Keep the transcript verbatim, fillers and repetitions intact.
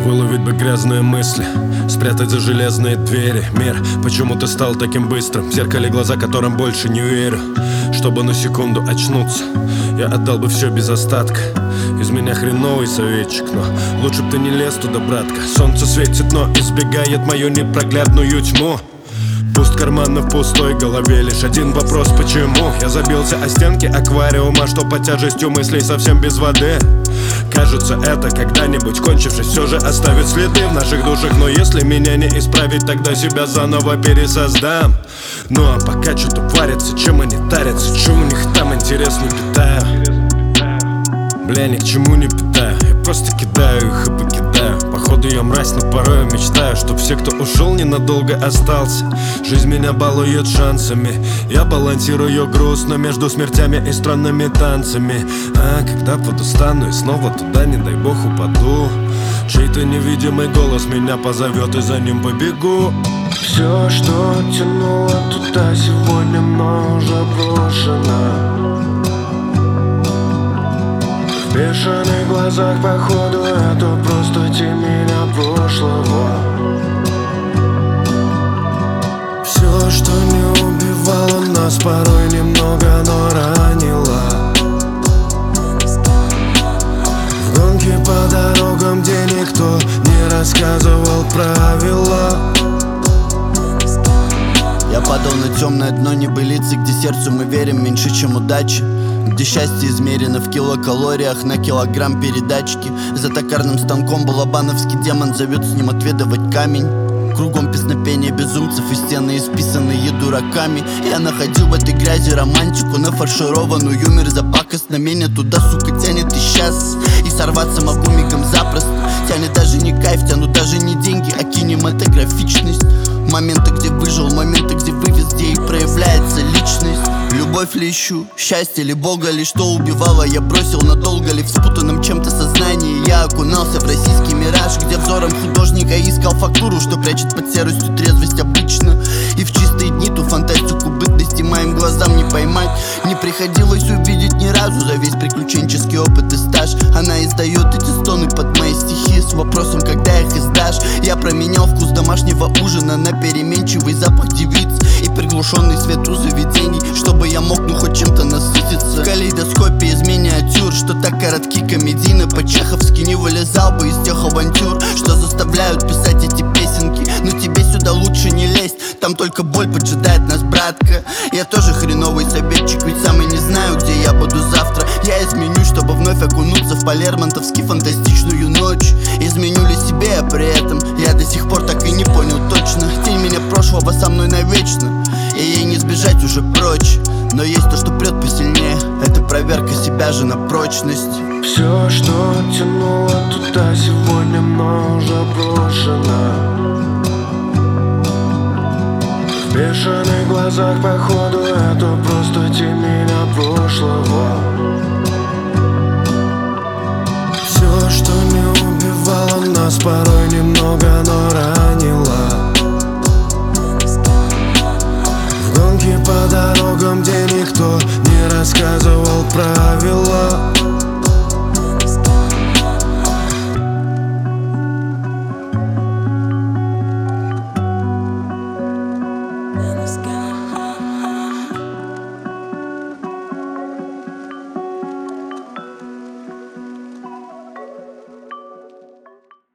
Выловить бы грязные мысли, спрятать за железные двери. Мир, почему ты стал таким быстрым? В зеркале глаза, которым больше не верю. Чтобы на секунду очнуться, я отдал бы все без остатка. Из меня хреновый советчик, но лучше б ты не лез туда, братка. Солнце светит, но избегает мою непроглядную тьму. Пуст карман в пустой голове, лишь один вопрос: почему? Я забился о стенки аквариума, что под тяжестью мыслей совсем без воды. Кажется, это когда-нибудь кончившись все же оставит следы в наших душах. Но если меня не исправить, тогда себя заново пересоздам. Ну а пока что-то варится, чем они тарятся, что у них там, интересно, питаю. Бля, ни к чему не питаю, я просто кидаю их и покидаю. Походу я мразь, но порой я мечтаю, чтоб все, кто ушел, ненадолго остался. Жизнь меня балует шансами, я балансирую грустно между смертями и странными танцами. А когда подустану и снова туда, не дай бог, упаду, чей-то невидимый голос меня позовет, и за ним побегу. Все, что тянуло туда, сегодня мной уже брошено. В бешеных глазах, походу, это просто тень меня прошлого. Все, что не убивало нас, порой немного, но ранило. В гонке по дорогам, где никто не рассказывал правила. Я падал на темное дно небылицы, где сердцу мы верим меньше, чем удачи, где счастье измерено в килокалориях на килограмм передачки. За токарным станком балабановский демон зовет с ним отведывать камень. Кругом песнопение безумцев и стены, исписанные дураками. Я находил в этой грязи романтику, нафаршированную мерзопакостно. Меня туда, сука, тянет и сейчас, и сорваться могу мигом запросто. Тянет даже не кайф, тянут даже не деньги, а кинематографичность. Моменты, где выжил, моменты, где вывез, где и проявляется личность. Любовь ли ищу, счастье ли, Бога ли, что убивало, я бросил надолго ли в спутанном чем-то сознании. Я окунался в российский мираж, где взором художника искал фактуру, что прячет под серостью трезвость обычно. И в чистые дни ту фантастику бытности моим глазам не поймать не приходилось увидеть ни разу за весь приключенческий опыт и стаж. Она издает эти стоны под мои стихи с вопросом, когда их издашь. Я променял вкус домашнего ужина на переменчивый запах девиц и приглушенный свет у заведений, чтобы я мог ну хоть чем-то насытиться. В калейдоскопе из миниатюр, что так коротки комедийно, по-чеховски не вылезал бы из тех авантюр, что заставляют писать эти песенки. Но тебе сюда лучше не лезть, там только боль поджидает нас, братка. Я тоже хреновый советчик, ведь сам и не знаю, где я буду завтра. Я изменю, чтобы вновь окунуться в полермонтовски фантастичную ночь. Изменю ли себе я при этом? Я до сих пор так и не понял точно. Тень меня прошлого со мной навечно, и ей не сбежать уже прочь. Но есть то, что прет посильнее, это проверка себя же на прочность. Все, что тянуло туда, сегодня мной уже брошено. В бешеных глазах, походу, это просто тень меня прошлого. Все, что не убивало нас, порой немного